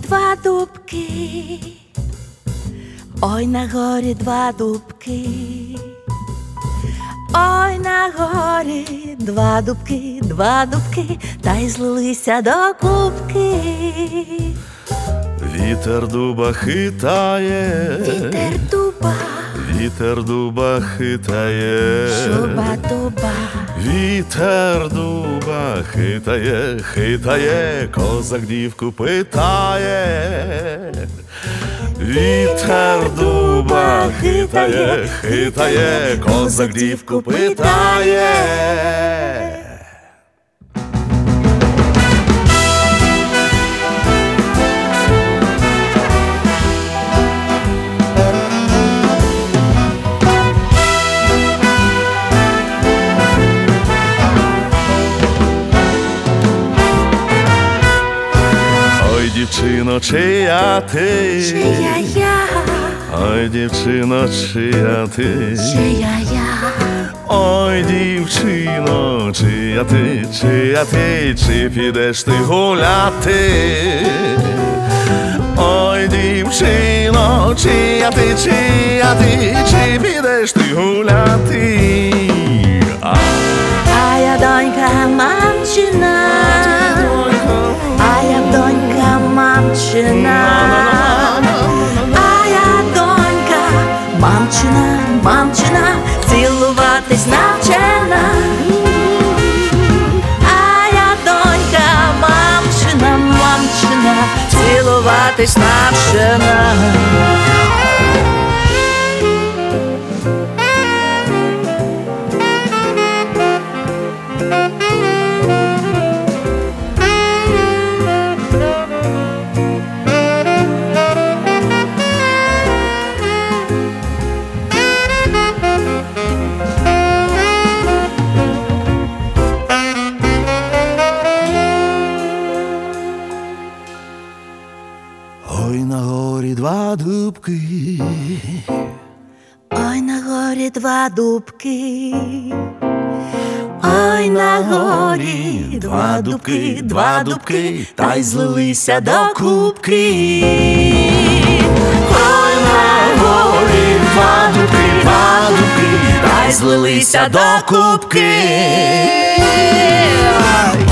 два дубки, ой, на горі два дубки, ой, на горі два дубки, та й злилися до кубки. Вітер дуба хитає, Вітер дуба хитає, шуба дуба. Вітер дуба хитає, козак дівку питає. Вітер дуба хитає, козак дівку питає. Дівчино, чия ти? Чия я? Ой, дівчино, чия ти? Чия я? Ой, дівчино, чия ти? Чи підеш ти гуляти? Ой, дівчино, чия ти? Чи підеш ти гуляти? А я донька мамчина, а я донька мамчина, а я донька мамчина, цілуватись навчена. А я донька мамчина, цілуватись навчена. Ой, на горі два дубки, Ой, на горі два дубки, ой, на горі два дубки, та й злилися до кубки. Ой, на горі два дубки, та й злилися до кубки.